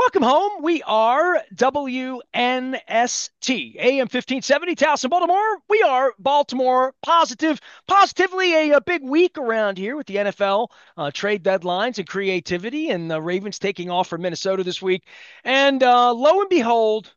Welcome home. We are WNST, AM 1570, Towson, Baltimore. We are Baltimore positive. Positively a big week around here with the NFL trade deadlines and creativity, and the Ravens taking off for Minnesota this week. And lo and behold,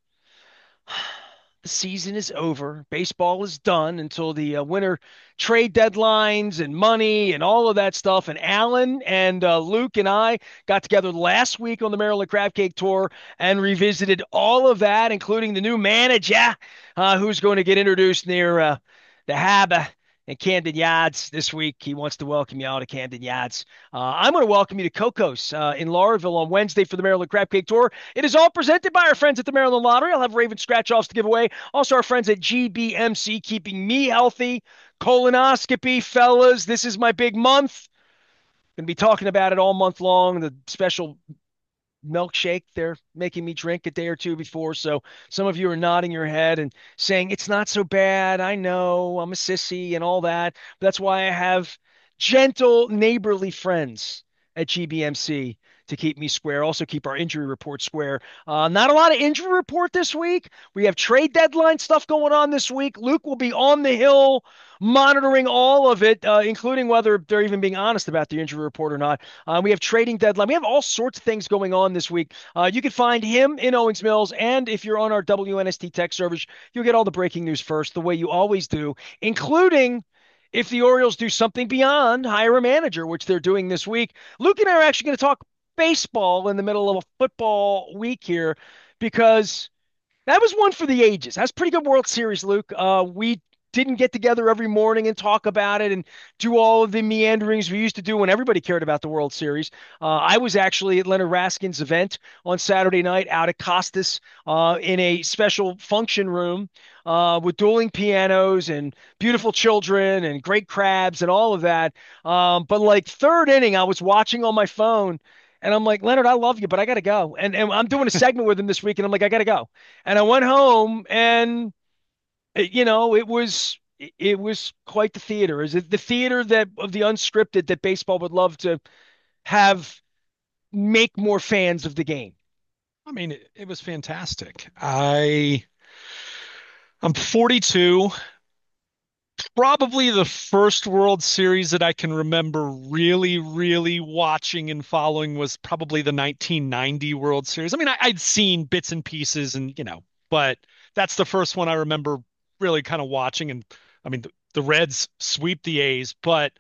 the season is over. Baseball is done until the winter trade deadlines and money and all of that stuff. And Alan and Luke and I got together last week on the Maryland Crab Cake Tour and revisited all of that, including the new manager who's going to get introduced near the Harbor and Camden Yards this week. He wants to welcome you all to Camden Yards. I'm going to welcome you to Coco's in Lauraville on Wednesday for the Maryland Crab Cake Tour. It is all presented by our friends at the Maryland Lottery. I'll have Raven scratch-offs to give away. Also, our friends at GBMC keeping me healthy. Colonoscopy, fellas. This is my big month. Going to be talking about it all month long. The special milkshake they're making me drink a day or two before. So some of you are nodding your head and saying, it's not so bad. I know I'm a sissy and all that. But that's why I have gentle, neighborly friends at GBMC to keep me square. Also keep our injury report square. Not a lot of injury report this week. We have trade deadline stuff going on this week. Luke will be on the hill monitoring all of it, including whether they're even being honest about the injury report or not. We have trading deadline. We have all sorts of things going on this week. You can find him in Owings Mills, and if you're on our WNST tech service, you'll get all the breaking news first, the way you always do, including if the Orioles do something beyond hire a manager, which they're doing this week. Luke and I are actually going to talk baseball in the middle of a football week here because that was one for the ages. That's a pretty good World Series, Luke. We didn't get together every morning and talk about it and do all of the meanderings we used to do when everybody cared about the World Series. I was actually at Leonard Raskin's event on Saturday night out at Costas in a special function room with dueling pianos and beautiful children and great crabs and all of that. But like third inning, I was watching on my phone. And I'm like, Leonard, I love you, but I got to go. And I'm doing a segment with him this week, and I'm like, I got to go. And I went home, and it was quite the theater. Is it the theater that of the unscripted that baseball would love to have make more fans of the game? I mean, it was fantastic. I'm 42. Probably the first World Series that I can remember really, really watching and following was probably the 1990 World Series. I mean, I'd seen bits and pieces but that's the first one I remember really kind of watching. And I mean, the Reds sweep the A's, but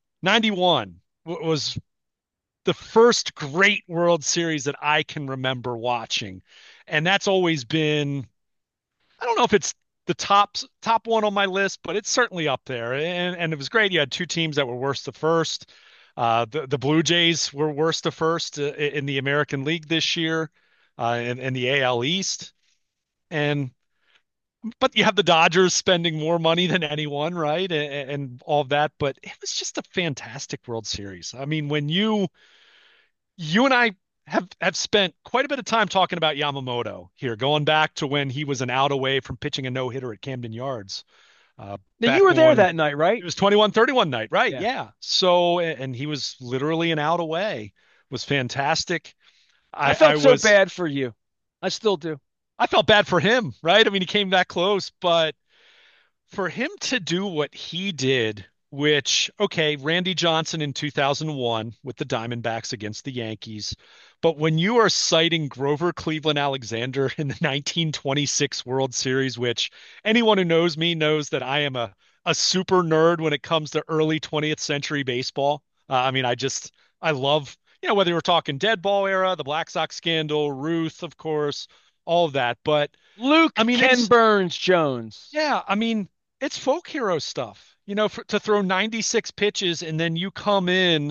91 was the first great World Series that I can remember watching. And that's always been, I don't know if it's the top one on my list, but it's certainly up there. And it was great. You had two teams that were worst to first. The Blue Jays were worst to first in the American League this year, in the AL East. And but you have the Dodgers spending more money than anyone, right? And all of that. But it was just a fantastic World Series. I mean, when you and I have spent quite a bit of time talking about Yamamoto here, going back to when he was an out away from pitching a no-hitter at Camden Yards. Now you Back were there on that night, right? it was 21-31 night, right? Yeah. Yeah. So and he was literally an out away. Was fantastic. I I felt so was bad for you. I still do. I felt bad for him, right? I mean, he came that close, but for him to do what he did, which, okay, Randy Johnson in 2001 with the Diamondbacks against the Yankees. But when you are citing Grover Cleveland Alexander in the 1926 World Series, which anyone who knows me knows that I am a super nerd when it comes to early 20th century baseball. I mean, I love, whether we're talking dead ball era, the Black Sox scandal, Ruth, of course, all of that. But Luke I mean, Ken it's Burns Jones. yeah, I mean, it's folk hero stuff. To throw 96 pitches and then you come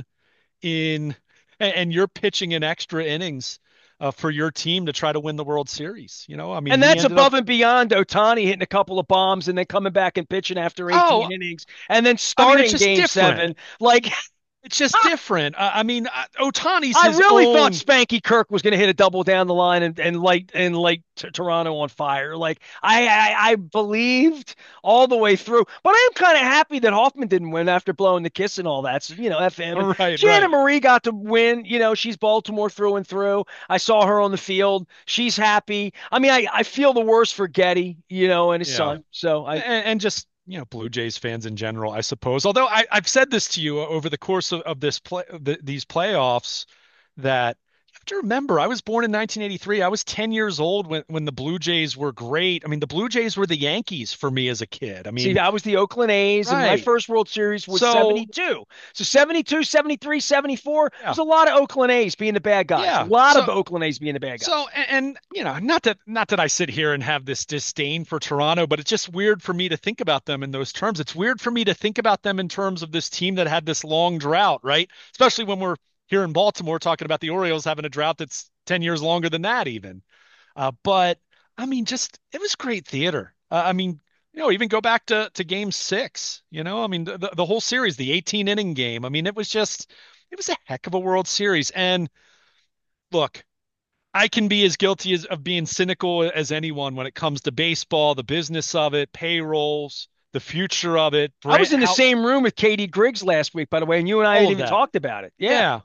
in and you're pitching in extra innings for your team to try to win the World Series. I mean, And he that's ended up, above and beyond Otani hitting a couple of bombs and then coming back and pitching after 18 oh, innings and then I mean, it's starting just game different. seven. Like, It's just different. I mean, Ohtani's I his really thought own. Spanky Kirk was going to hit a double down the line and light Toronto on fire. Like I believed all the way through, but I am kind of happy that Hoffman didn't win after blowing the kiss and all that. So F him. And Right, Shannon right. Marie got to win. She's Baltimore through and through. I saw her on the field. She's happy. I mean, I feel the worst for Getty, and his Yeah. son. So I And just, Blue Jays fans in general, I suppose. Although I've said this to you over the course of these playoffs, that you have to remember, I was born in 1983. I was 10 years old when the Blue Jays were great. I mean, the Blue Jays were the Yankees for me as a kid. I See, mean, I was the Oakland A's, and my right. first World Series was So, 72. So 72, 73, 74, yeah. there's a lot of Oakland A's being the bad guys. A Yeah. lot of So Oakland A's being the bad guys. not that I sit here and have this disdain for Toronto, but it's just weird for me to think about them in those terms. It's weird for me to think about them in terms of this team that had this long drought, right? Especially when we're here in Baltimore talking about the Orioles having a drought that's 10 years longer than that even. But I mean, just it was great theater. I mean, even go back to game six, I mean, the whole series, the 18 inning game. I mean, it was a heck of a World Series. And look, I can be as guilty of being cynical as anyone when it comes to baseball, the business of it, payrolls, the future of it, I was brand, in the how same room with Katie Griggs last week, by the way, and you and I all hadn't of even that. talked about it. Yeah. Yeah,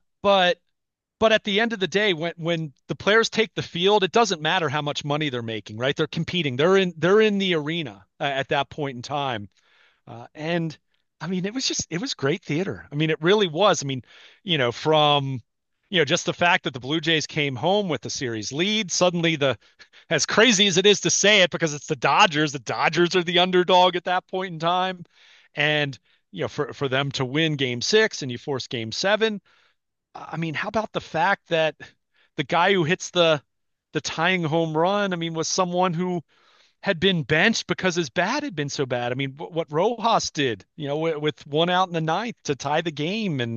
but at the end of the day, when the players take the field, it doesn't matter how much money they're making, right? They're competing. They're in the arena at that point in time. And I mean, it was great theater. I mean, it really was. I mean, from just the fact that the Blue Jays came home with the series lead, suddenly as crazy as it is to say it, because it's the Dodgers are the underdog at that point in time. And for them to win game six and you force game seven. I mean, how about the fact that the guy who hits the tying home run, I mean, was someone who had been benched because his bat had been so bad. I mean, what Rojas did, with one out in the ninth to tie the game, and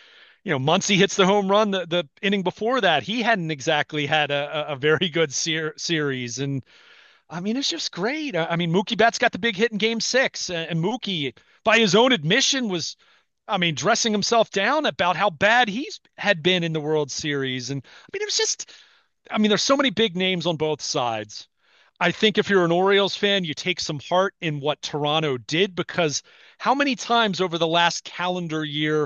Muncy hits the home run the inning before that. He hadn't exactly had a very good series, and I mean, it's just great. I mean, Mookie Betts got the big hit in Game Six, and Mookie, by his own admission, was, I mean, dressing himself down about how bad he's had been in the World Series, and I mean, it was just, I mean, there's so many big names on both sides. I think if you're an Orioles fan, you take some heart in what Toronto did, because how many times over the last calendar year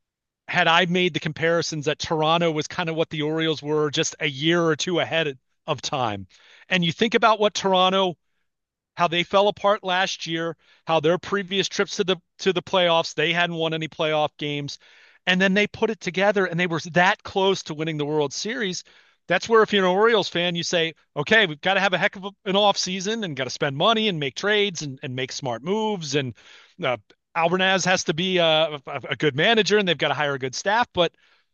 had I made the comparisons that Toronto was kind of what the Orioles were just a year or two ahead of time? And you think about what Toronto, how they fell apart last year, how their previous trips to the playoffs, they hadn't won any playoff games, and then they put it together and they were that close to winning the World Series. That's where, if you're an Orioles fan, you say, okay, we've got to have a heck of an off season and got to spend money and make trades and make smart moves. And uh, Albernaz has to be a good manager, and they've got to hire a good staff. But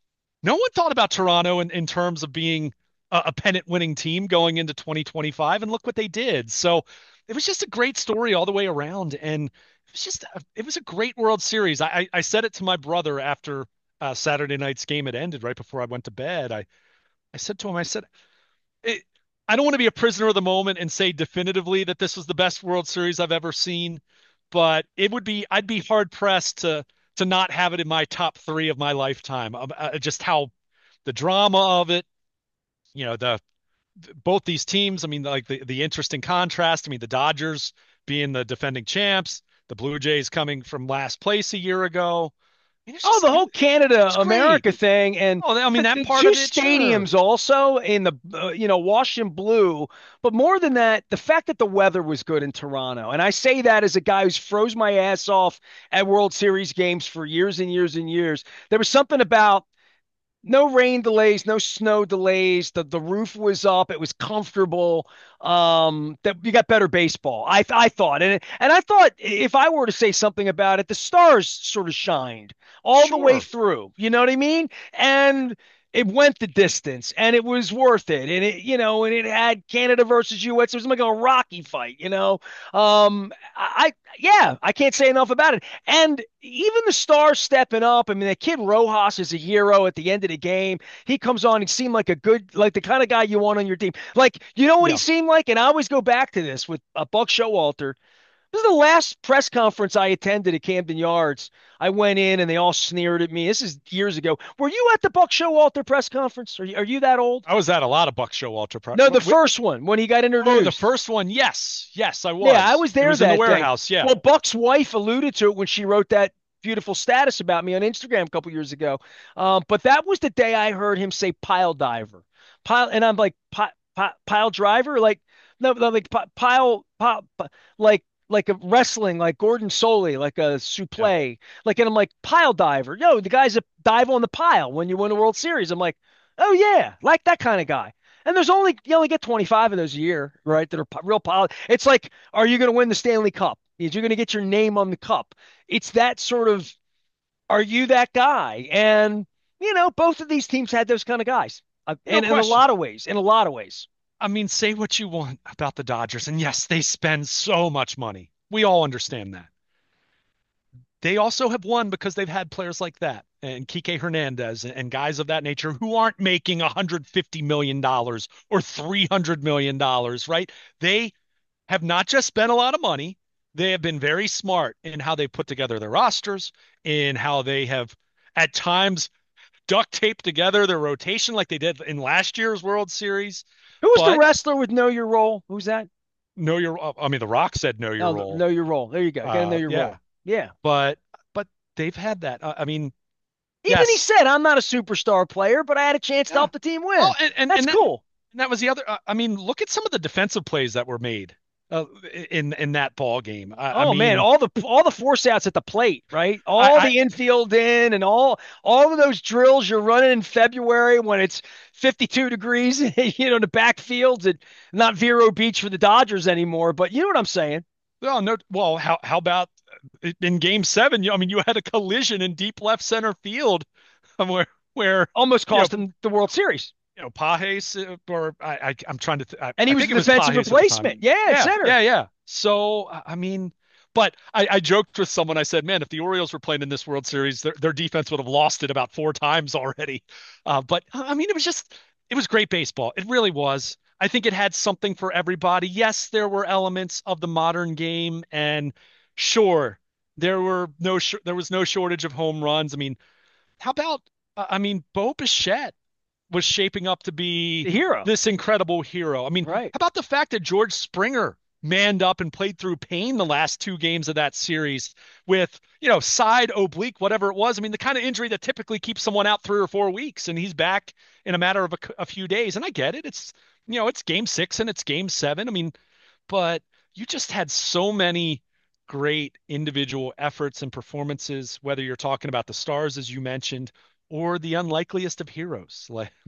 no one thought about Toronto in terms of being a pennant winning team going into 2025. And look what they did. So it was just a great story all the way around. And it was a great World Series. I said it to my brother after Saturday night's game had ended, right before I went to bed. I said to him, I said, it, I don't want to be a prisoner of the moment and say definitively that this was the best World Series I've ever seen, but I'd be hard pressed to not have it in my top three of my lifetime. Just how the drama of it, the both these teams. I mean, like the interesting contrast. I mean, the Dodgers being the defending champs, the Blue Jays coming from last place a year ago. I mean, Oh, the whole it's Canada great. America thing, and Oh, I mean, that the part two of it, sure. stadiums also in the Washington blue. But more than that, the fact that the weather was good in Toronto, and I say that as a guy who's froze my ass off at World Series games for years and years and years. There was something about no rain delays, no snow delays. The roof was up. It was comfortable. That you got better baseball. I thought, and I thought if I were to say something about it, the stars sort of shined all the way Sure. through. You know what I mean? And it went the distance, and it was worth it. And and it had Canada versus U.S. It was like a Rocky fight. Yeah, I can't say enough about it. And even the stars stepping up. I mean, the kid Rojas is a hero at the end of the game. He comes on. He seemed like like the kind of guy you want on your team. Like, you know what he Yeah. seemed like? And I always go back to this with Buck Showalter. This is the last press conference I attended at Camden Yards. I went in and they all sneered at me. This is years ago. Were you at the Buck Showalter press conference? Are you that old? I was at a lot of Buck Showalter. No, the first one when he got Oh, the introduced. first one. Yes. Yes, I Yeah, I was. was It there was in the that day. warehouse. Yeah. Well, Buck's wife alluded to it when she wrote that beautiful status about me on Instagram a couple years ago. But that was the day I heard him say pile diver, pile, and I'm like pile driver, like no, no, like like a wrestling, like Gordon Soley, like a Yeah. supple, like, and I'm like pile diver. Yo, the guys that dive on the pile when you win a World Series. I'm like, oh yeah, like that kind of guy. And there's only you only get 25 of those a year, right? That are real pile. It's like, are you going to win the Stanley Cup? Is you going to get your name on the cup? It's that sort of, are you that guy? And both of these teams had those kind of guys, No and in a question. lot of ways, in a lot of ways. I mean, say what you want about the Dodgers, and yes, they spend so much money. We all understand that. They also have won because they've had players like that and Kike Hernandez and guys of that nature who aren't making $150 million or $300 million, right? They have not just spent a lot of money, they have been very smart in how they put together their rosters, in how they have at times duct taped together their rotation like they did in last year's World Series. Who was the But wrestler with Know Your Role? Who's that? know your, I mean, The Rock said know your Oh, role. Know Your Role. There you go. Got to know your Yeah, role. Yeah. but they've had that. I mean, Even he yes, said, I'm not a superstar player, but I had a chance to yeah. help the team Well, win. and and That's and that cool. and that was the other. I mean, look at some of the defensive plays that were made uh, in that ball game. I Oh man, mean, all the force outs at the plate, right? All I the infield in and all of those drills you're running in February when it's 52 degrees, in the backfields and not Vero Beach for the Dodgers anymore, but you know what I'm saying? well, no, well, how about in Game 7? I mean, you had a collision in deep left center field where Almost you know cost him the World Series. Pages or I'm trying to And he I was think the it was defensive Pages at the replacement. time. Yeah, at Yeah, center. yeah, yeah. So I mean, but I joked with someone. I said, "Man, if the Orioles were playing in this World Series, their defense would have lost it about 4 times already." But I mean, it was great baseball. It really was. I think it had something for everybody. Yes, there were elements of the modern game, and sure, there was no shortage of home runs. I mean, how about I mean, Bo Bichette was shaping up to be The hero. this incredible hero. I mean, Right. how about the fact that George Springer manned up and played through pain the last 2 games of that series with, side oblique, whatever it was. I mean, the kind of injury that typically keeps someone out 3 or 4 weeks, and he's back in a matter of a few days. And I get it. It's Game 6 and it's Game 7. I mean, but you just had so many great individual efforts and performances, whether you're talking about the stars, as you mentioned, or the unlikeliest of heroes,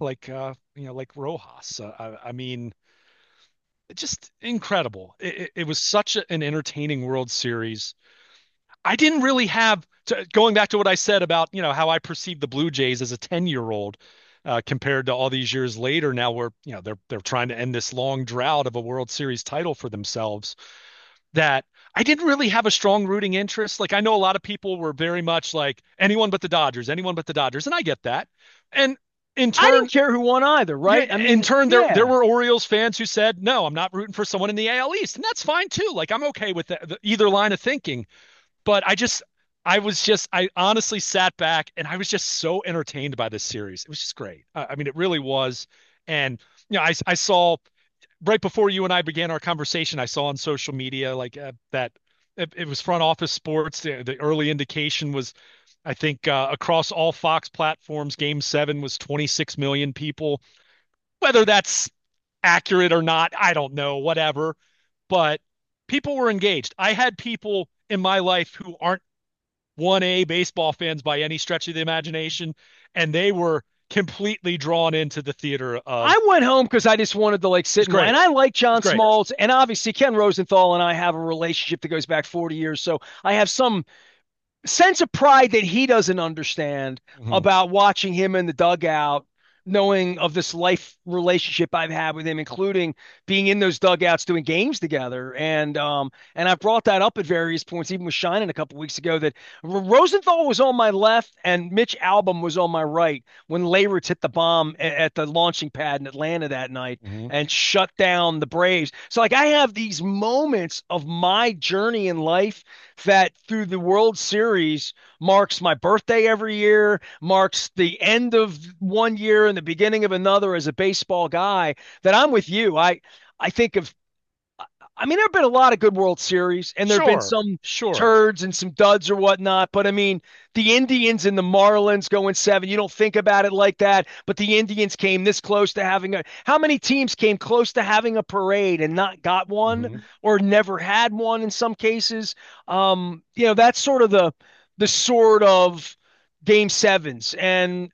like Rojas. I mean, it's just incredible. It was such an entertaining World Series. I didn't really have going back to what I said about how I perceived the Blue Jays as a 10-year-old compared to all these years later. Now where they're trying to end this long drought of a World Series title for themselves. That I didn't really have a strong rooting interest. Like I know a lot of people were very much like anyone but the Dodgers, and I get that. And in I turn, didn't care who won either, yeah, right? I in mean, turn, there yeah. were Orioles fans who said, "No, I'm not rooting for someone in the AL East," and that's fine too. Like I'm okay with either line of thinking. But I honestly sat back and I was just so entertained by this series. It was just great. I mean, it really was. And I saw right before you and I began our conversation, I saw on social media like that it was front office sports. The early indication was, I think, across all Fox platforms, Game 7 was 26 million people. Whether that's accurate or not, I don't know, whatever. But people were engaged. I had people in my life who aren't 1A baseball fans by any stretch of the imagination, and they were completely drawn into the theater of I went home because I just wanted to like it's sit and great. and I like It's John great. Smoltz, and obviously Ken Rosenthal and I have a relationship that goes back 40 years, so I have some sense of pride that he doesn't understand Mhm. about watching him in the dugout knowing of this life relationship I've had with him, including being in those dugouts doing games together. And I've brought that up at various points, even with Shannon a couple weeks ago, that Rosenthal was on my left and Mitch Albom was on my right when Leyritz hit the bomb at the launching pad in Atlanta that night Mhm. and shut down the Braves. So like I have these moments of my journey in life that through the World Series marks my birthday every year, marks the end of one year and the beginning of another as a baseball guy, that I'm with you. I think of I mean, there have been a lot of good World Series, and there have been Sure, some sure. turds and some duds or whatnot. But I mean, the Indians and the Marlins going seven, you don't think about it like that. But the Indians came this close to having a. How many teams came close to having a parade and not got one Mhm. or never had one in some cases? That's sort of the sort of game sevens. And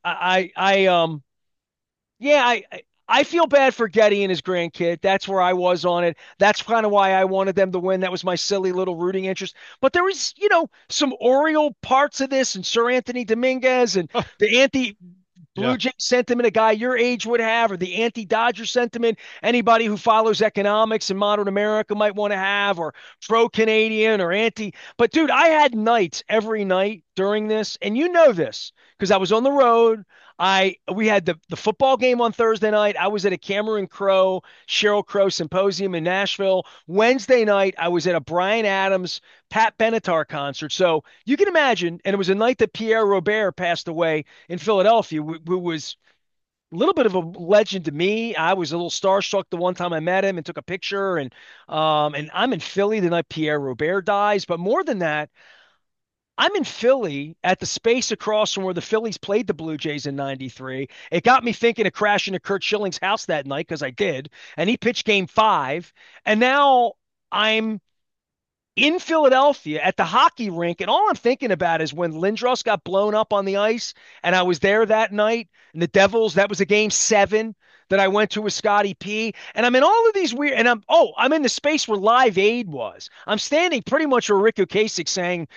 yeah, I feel bad for Getty and his grandkid. That's where I was on it. That's kind of why I wanted them to win. That was my silly little rooting interest. But there was, some Oriole parts of this and Sir Anthony Dominguez and the anti Blue Yeah. Jay sentiment a guy your age would have, or the anti-Dodger sentiment anybody who follows economics in modern America might want to have, or pro-Canadian or anti. But dude, I had nights every night during this, and you know this because I was on the road. We had the football game on Thursday night. I was at a Cameron Crowe, Cheryl Crow symposium in Nashville. Wednesday night, I was at a Brian Adams, Pat Benatar concert. So you can imagine, and it was a night that Pierre Robert passed away in Philadelphia, who was a little bit of a legend to me. I was a little starstruck the one time I met him and took a picture, and I'm in Philly the night Pierre Robert dies. But more than that, I'm in Philly at the space across from where the Phillies played the Blue Jays in '93. It got me thinking of crashing at Kurt Schilling's house that night because I did, and he pitched Game Five, and now I'm in Philadelphia at the hockey rink, and all I'm thinking about is when Lindros got blown up on the ice, and I was there that night, and the Devils, that was a game seven that I went to with Scotty P. And I'm in all of these weird, and I'm in the space where Live Aid was. I'm standing pretty much where Rick Ocasek sang,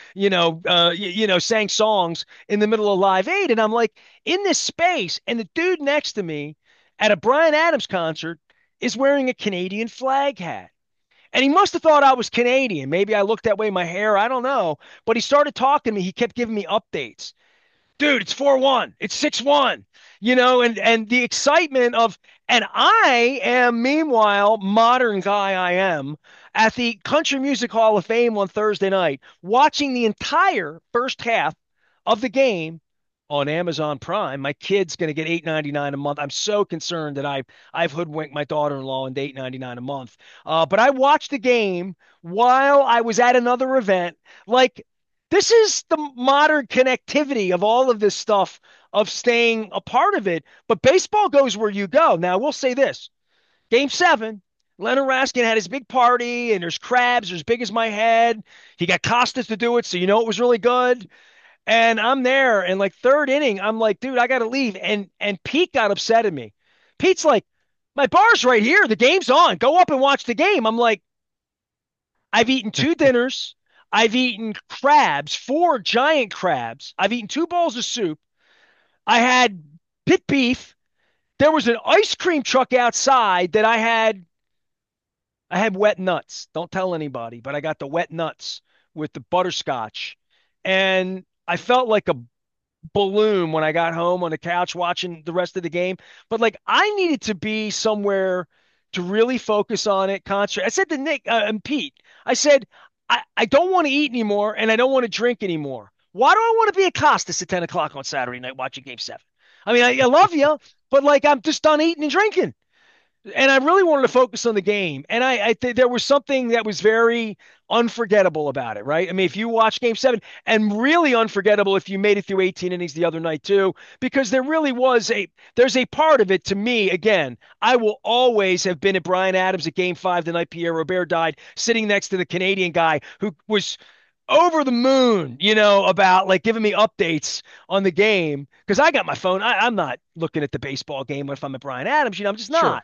sang songs in the middle of Live Aid, and I'm like in this space, and the dude next to me at a Brian Adams concert is wearing a Canadian flag hat. And he must have thought I was Canadian. Maybe I looked that way, my hair, I don't know. But he started talking to me. He kept giving me updates. Dude, it's 4-1. It's 6-1. And the excitement of and I am meanwhile modern guy I am at the Country Music Hall of Fame on Thursday night watching the entire first half of the game on Amazon Prime. My kid's going to get $8.99 a month. I'm so concerned that I've hoodwinked my daughter-in-law into $8.99 a month. But I watched the game while I was at another event. Like this is the modern connectivity of all of this stuff of staying a part of it. But baseball goes where you go. Now, we'll say this. Game seven, Leonard Raskin had his big party, and there's crabs as big as my head. He got Costas to do it, so you know it was really good. And I'm there, and like third inning, I'm like, dude, I gotta leave. And Pete got upset at me. Pete's like, my bar's right here. The game's on. Go up and watch the game. I'm like, I've eaten two dinners. I've eaten crabs, four giant crabs. I've eaten two bowls of soup. I had pit beef. There was an ice cream truck outside that I had wet nuts. Don't tell anybody, but I got the wet nuts with the butterscotch. And I felt like a balloon when I got home on the couch watching the rest of the game. But like I needed to be somewhere to really focus on it. Concentrate. I said to Nick and Pete, I said, I don't want to eat anymore and I don't want to drink anymore. Why do I want to be at Costas at 10 o'clock on Saturday night watching game seven? I mean, I love you, but like I'm just done eating and drinking, and I really wanted to focus on the game. And I think there was something that was very unforgettable about it, right? I mean, if you watch Game Seven, and really unforgettable if you made it through 18 innings the other night too, because there's a part of it to me. Again, I will always have been at Brian Adams at Game Five the night Pierre Robert died, sitting next to the Canadian guy who was over the moon, about like giving me updates on the game because I got my phone. I'm not looking at the baseball game if I'm at Brian Adams. I'm just Sure. not.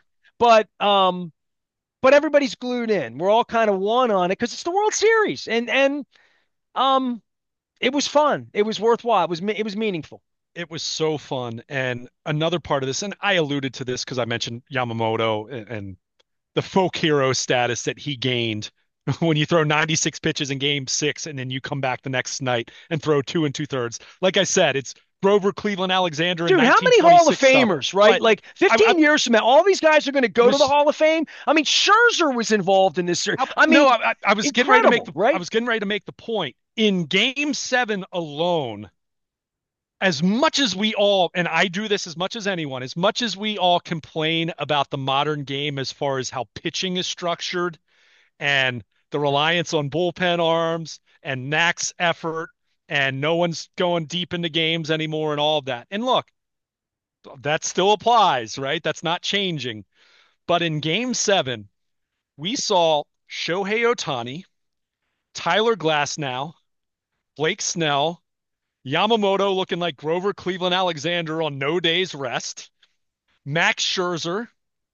But everybody's glued in. We're all kind of one on it because it's the World Series, and um, it was fun. It was worthwhile. It was meaningful. it was so fun. And another part of this, and I alluded to this because I mentioned Yamamoto and the folk hero status that he gained when you throw 96 pitches in game six and then you come back the next night and throw 2 2/3. Like I said, it's Grover, Cleveland, Alexander in Dude, how many Hall of 1926 stuff. Famers, right? But Like I 15 years from now, all these guys are going to go to the was Hall of Fame. I mean, Scherzer was involved in this series. I no, mean, I was getting ready to make incredible, the I right? was getting ready to make the point. In game seven alone, as much as we all, and I do this as much as anyone, as much as we all complain about the modern game as far as how pitching is structured and the reliance on bullpen arms and Knacks effort, and no one's going deep into games anymore and all of that. And look, that still applies, right? That's not changing. But in game seven, we saw Shohei Ohtani, Tyler Glasnow, Blake Snell, Yamamoto looking like Grover Cleveland Alexander on no days rest, Max Scherzer,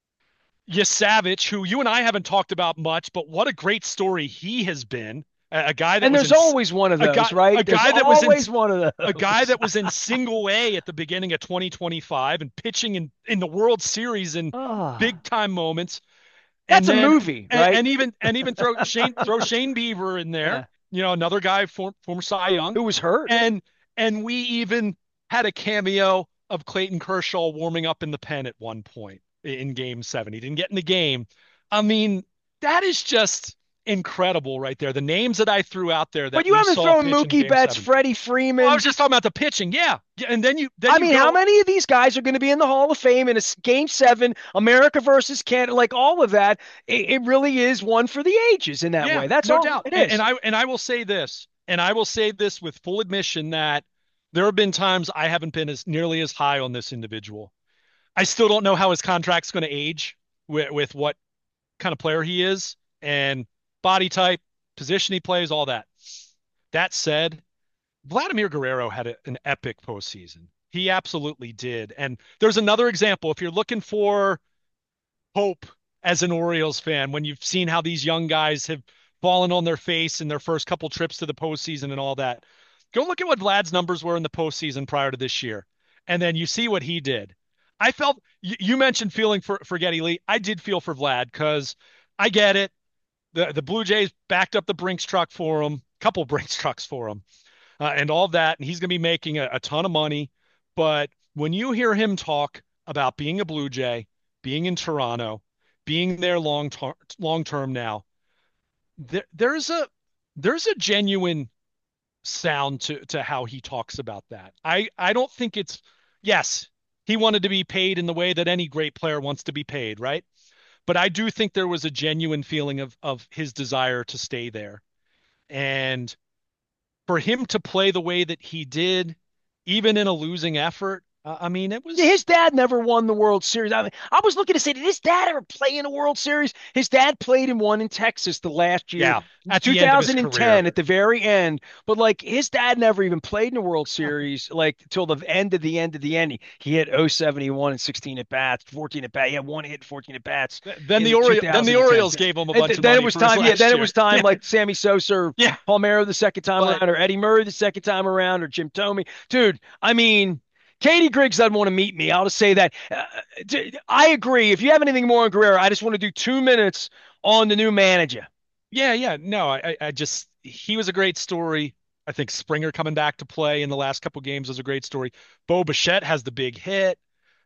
Yasavich, who you and I haven't talked about much, but what a great story he has been. A guy that And was there's in always one of those, right? a There's guy that was in always one of a those. guy that was in single A at the beginning of 2025 and pitching in the World Series in Ah, big time moments. that's And a then movie, right? and even throw Shane Beaver in there, Yeah. another guy former Cy Young, Who was hurt? and we even had a cameo of Clayton Kershaw warming up in the pen at one point in Game Seven. He didn't get in the game. I mean, that is just incredible right there. The names that I threw out there But that you we haven't saw thrown pitch in Mookie Game Betts, Seven. Freddie Well, I Freeman. was just talking about the pitching, yeah. And then I you mean, how go, many of these guys are going to be in the Hall of Fame in a Game Seven, America versus Canada, like all of that? It really is one for the ages in that yeah, way. That's no all doubt. it is. And I will say this, and I will say this with full admission that there have been times I haven't been as nearly as high on this individual. I still don't know how his contract's going to age with what kind of player he is and body type, position he plays, all that. That said, Vladimir Guerrero had an epic postseason. He absolutely did. And there's another example. If you're looking for hope as an Orioles fan, when you've seen how these young guys have fallen on their face in their first couple trips to the postseason and all that, go look at what Vlad's numbers were in the postseason prior to this year. And then you see what he did. I felt you mentioned feeling for Geddy Lee. I did feel for Vlad because I get it. The Blue Jays backed up the Brinks truck for him, couple Brinks trucks for him, and all that, and he's going to be making a ton of money. But when you hear him talk about being a Blue Jay, being in Toronto, being there long term now, there's a genuine sound to how he talks about that. I don't think it's yes, he wanted to be paid in the way that any great player wants to be paid, right? But I do think there was a genuine feeling of his desire to stay there. And for him to play the way that he did, even in a losing effort, I mean, it Yeah, was his dad never won the World Series. I mean, I was looking to say, did his dad ever play in a World Series? His dad played in one in Texas the last year, yeah, at the end of his career. 2010 at the very end. But like his dad never even played in a World Series like till the end of the end of the end. He hit 071 and 16 at bats, 14 at bats. He had one hit, 14 at bats Then in the the Orioles 2010. gave him a bunch of Then it money was for his time. Yeah, last then it year. was time Yeah, like Sammy Sosa or yeah. Palmeiro the second time But around or Eddie Murray the second time around or Jim Thome. Dude, I mean. Katie Griggs doesn't want to meet me. I'll just say that. I agree. If you have anything more on Guerrero, I just want to do 2 minutes on the new manager. yeah. No, I just he was a great story. I think Springer coming back to play in the last couple games was a great story. Bo Bichette has the big hit.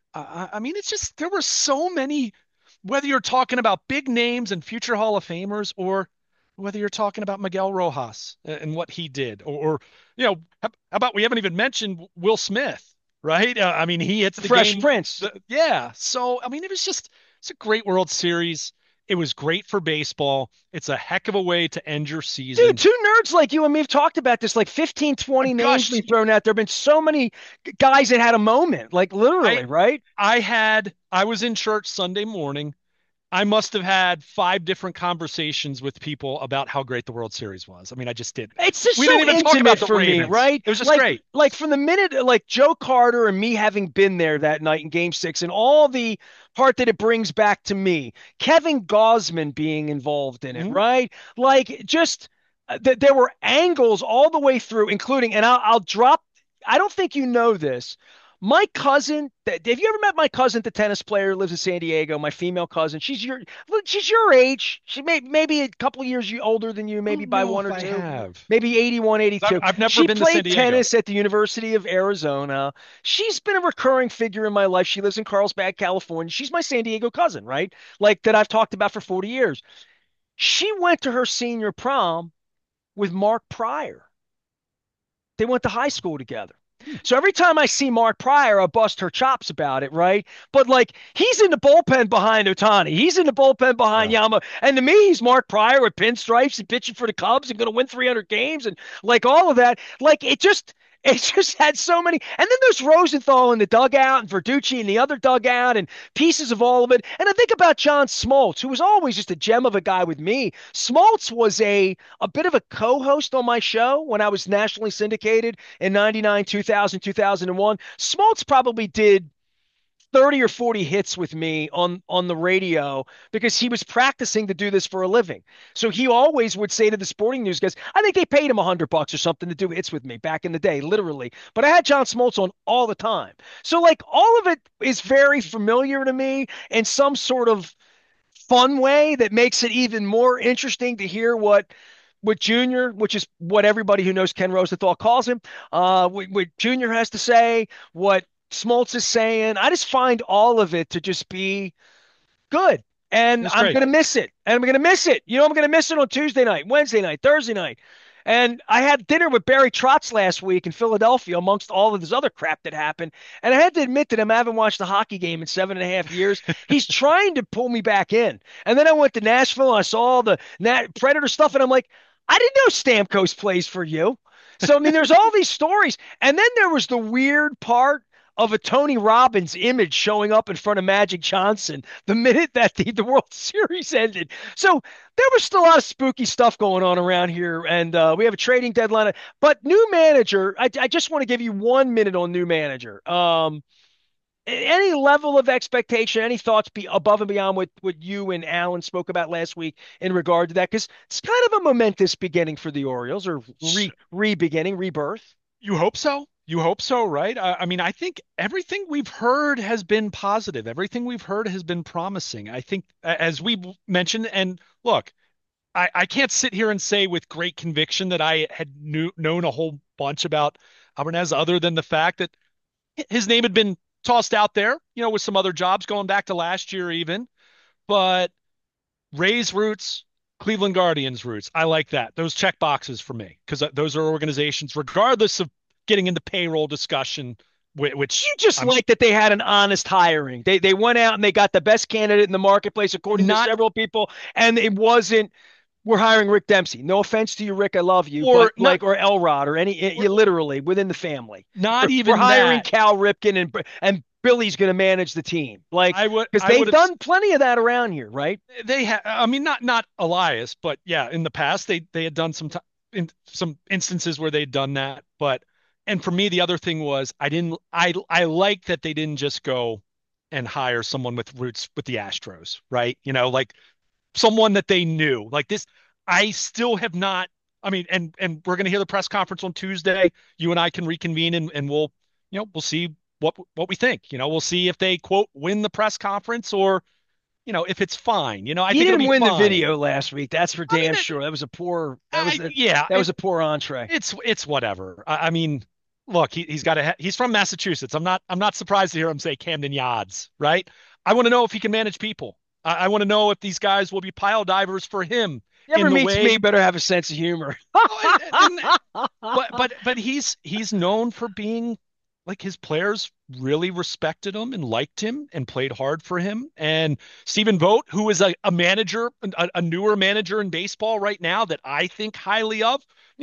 I mean, it's just there were so many. Whether you're talking about big names and future Hall of Famers, or whether you're talking about Miguel Rojas and what he did, or how about we haven't even mentioned Will Smith, right? I mean, he hits the Fresh game. Prince. Yeah. So I mean, it's a great World Series. It was great for baseball. It's a heck of a way to end your Dude, season. two nerds like you and me have talked about this, like 15, 20 names Gosh, we've thrown out. There have been so many guys that had a moment, like I literally, right? I was in church Sunday morning. I must have had five different conversations with people about how great the World Series was. I mean, I just did. It's just We so didn't even talk about intimate the for me, Ravens. right? It was just great. Like from the minute, like Joe Carter and me having been there that night in Game Six, and all the part that it brings back to me, Kevin Gosman being involved in it, Mhm. right? Like just there were angles all the way through, including, and I'll drop. I don't think you know this. My cousin, have you ever met my cousin, the tennis player, who lives in San Diego? My female cousin. She's your age. She maybe a couple of years older than you, I maybe don't by know one if or I two, have. maybe 81, I've, 82. I've never She been to San played Diego. tennis at the University of Arizona. She's been a recurring figure in my life. She lives in Carlsbad, California. She's my San Diego cousin, right? Like that I've talked about for 40 years. She went to her senior prom with Mark Pryor. They went to high school together. Hmm. So every time I see Mark Pryor, I bust her chops about it, right? But like he's in the bullpen behind Otani. He's in the bullpen behind Yeah. Yama. And to me, he's Mark Pryor with pinstripes and pitching for the Cubs and going to win 300 games and like all of that. Like it just had so many. And then there's Rosenthal in the dugout and Verducci in the other dugout and pieces of all of it. And I think about John Smoltz, who was always just a gem of a guy with me. Smoltz was a bit of a co-host on my show when I was nationally syndicated in 99, 2000, 2001. Smoltz probably did 30 or 40 hits with me on the radio because he was practicing to do this for a living. So he always would say to the sporting news guys, I think they paid him $100 or something to do hits with me back in the day, literally. But I had John Smoltz on all the time. So like all of it is very familiar to me in some sort of fun way that makes it even more interesting to hear what Junior, which is what everybody who knows Ken Rosenthal calls him, what Junior has to say, what Smoltz is saying. I just find all of it to just be good. And It's I'm great. going to miss it. And I'm going to miss it. I'm going to miss it on Tuesday night, Wednesday night, Thursday night. And I had dinner with Barry Trotz last week in Philadelphia amongst all of this other crap that happened. And I had to admit to him, I haven't watched a hockey game in 7.5 years. He's trying to pull me back in. And then I went to Nashville and I saw all the Predator stuff. And I'm like, I didn't know Stamkos plays for you. So, I mean, there's all these stories. And then there was the weird part of a Tony Robbins image showing up in front of Magic Johnson the minute that the World Series ended. So there was still a lot of spooky stuff going on around here, and we have a trading deadline. But new manager, I just want to give you 1 minute on new manager. Any level of expectation, any thoughts be above and beyond what you and Alan spoke about last week in regard to that? Because it's kind of a momentous beginning for the Orioles, or re-beginning, rebirth. You hope so. You hope so, right? I mean, I think everything we've heard has been positive. Everything we've heard has been promising. I think, as we mentioned, and look, I can't sit here and say with great conviction that I had known a whole bunch about Abernez other than the fact that his name had been tossed out there, with some other jobs going back to last year even. But Rays roots, Cleveland Guardians roots, I like that. Those check boxes for me because those are organizations, regardless of getting into payroll discussion, which You just I'm like that they had an honest hiring. They went out and they got the best candidate in the marketplace, according to not, several people, and it wasn't. We're hiring Rick Dempsey. No offense to you, Rick. I love you, but or not, like, or Elrod, or any, or you literally within the family. not We're even hiring that. Cal Ripken, and Billy's going to manage the team. Like, because I they've would have. done plenty of that around here, right? They have. I mean, not Elias, but yeah, in the past they had done in some instances where they'd done that. But and for me, the other thing was I like that they didn't just go and hire someone with roots with the Astros, right? Like someone that they knew. Like this, I still have not. I mean, and we're gonna hear the press conference on Tuesday. You and I can reconvene and we'll see what we think. We'll see if they quote win the press conference or if it's fine. I He think it'll didn't be win the fine. video last week. That's for I mean, damn sure. That was a poor. That was yeah, that was a poor entree. it's whatever. I mean, look, he's from Massachusetts. I'm not surprised to hear him say Camden Yards, right? I want to know if he can manage people. I want to know if these guys will be pile divers for him You ever in the meets me, way. better have a sense of humor. Oh, but he's known for being like his players really respected him and liked him and played hard for him. And Stephen Vogt, who is a manager, a newer manager in baseball right now that I think highly of,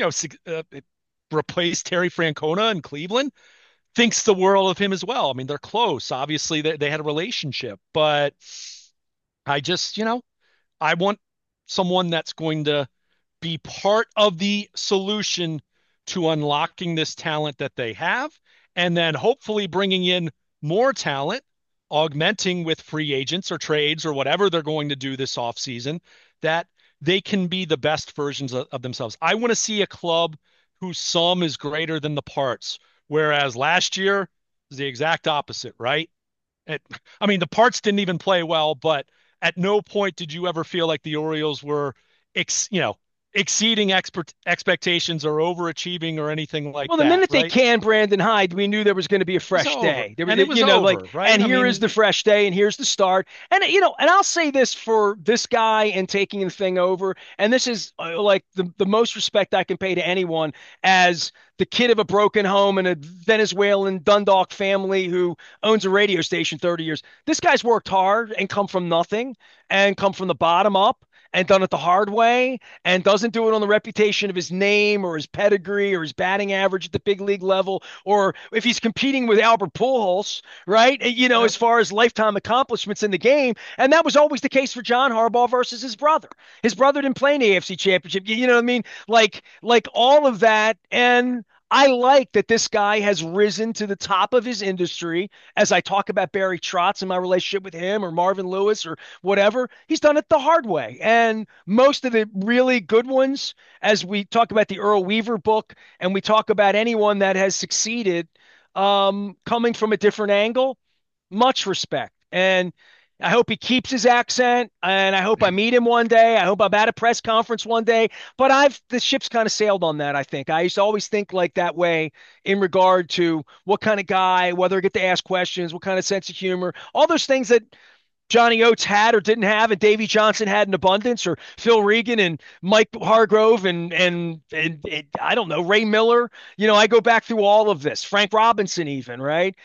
replaced Terry Francona in Cleveland, thinks the world of him as well. I mean, they're close. Obviously, they had a relationship, but I just, I want someone that's going to be part of the solution to unlocking this talent that they have, and then hopefully bringing in more talent, augmenting with free agents or trades or whatever they're going to do this offseason, that they can be the best versions of themselves. I want to see a club whose sum is greater than the parts, Whereas last year was the exact opposite, right? It, I mean, the parts didn't even play well, but at no point did you ever feel like the Orioles were, exceeding expectations or overachieving or anything like Well, the that, minute they right? It canned Brandon Hyde, we knew there was going to be a was fresh over, day. There, and it was like, over, right? and I here is the mean, fresh day, and here's the start. And and I'll say this for this guy and taking the thing over, and this is like the most respect I can pay to anyone as the kid of a broken home and a Venezuelan Dundalk family who owns a radio station 30 years. This guy's worked hard and come from nothing and come from the bottom up and done it the hard way and doesn't do it on the reputation of his name or his pedigree or his batting average at the big league level, or if he's competing with Albert Pujols, right? yep, As far as lifetime accomplishments in the game. And that was always the case for John Harbaugh versus his brother. His brother didn't play in the AFC Championship. You know what I mean? Like all of that. And I like that this guy has risen to the top of his industry. As I talk about Barry Trotz and my relationship with him or Marvin Lewis or whatever, he's done it the hard way. And most of the really good ones, as we talk about the Earl Weaver book and we talk about anyone that has succeeded coming from a different angle, much respect. And I hope he keeps his accent, and I hope I meet him one day. I hope I'm at a press conference one day. But the ship's kind of sailed on that, I think. I used to always think like that way in regard to what kind of guy, whether I get to ask questions, what kind of sense of humor, all those things that Johnny Oates had or didn't have, and Davey Johnson had in abundance, or Phil Regan and Mike Hargrove and I don't know, Ray Miller. I go back through all of this, Frank Robinson, even, right?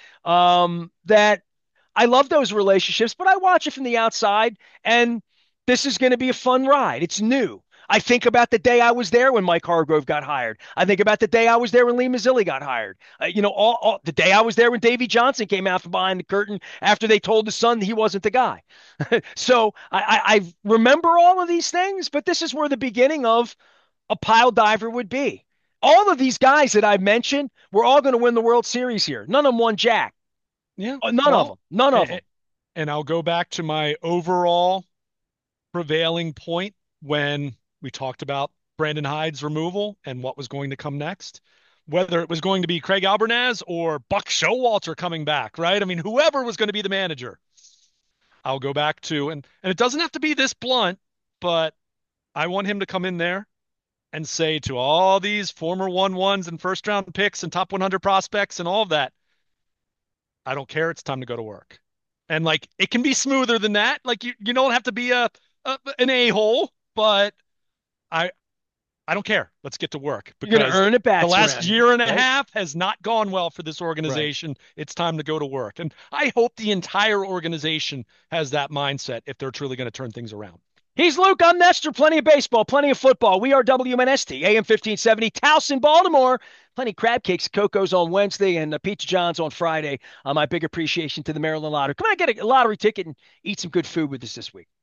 That I love those relationships, but I watch it from the outside, and this is going to be a fun ride. It's new. I think about the day I was there when Mike Hargrove got hired. I think about the day I was there when Lee Mazzilli got hired. The day I was there when Davey Johnson came out from behind the curtain after they told his son he wasn't the guy. So I remember all of these things, but this is where the beginning of a pile diver would be. All of these guys that I've mentioned were all going to win the World Series here. None of them won Jack. yeah. None of Well, them. None of them. and I'll go back to my overall prevailing point when we talked about Brandon Hyde's removal and what was going to come next, whether it was going to be Craig Albernaz or Buck Showalter coming back, right? I mean, whoever was going to be the manager, I'll go back to, and it doesn't have to be this blunt, but I want him to come in there and say to all these former 1-1s and first round picks and top 100 prospects and all of that, I don't care. It's time to go to work. And like, it can be smoother than that. Like you don't have to be an a-hole, but I, I don't care. Let's get to work You're going to because earn at the bats last around here, year and a right? half has not gone well for this Right. organization. It's time to go to work. And I hope the entire organization has that mindset if they're truly going to turn things around. He's Luke. I'm Nestor. Plenty of baseball, plenty of football. We are WMNST, AM 1570, Towson, Baltimore. Plenty of crab cakes, Coco's on Wednesday, and Pizza John's on Friday. My big appreciation to the Maryland Lottery. Come on, get a lottery ticket and eat some good food with us this week.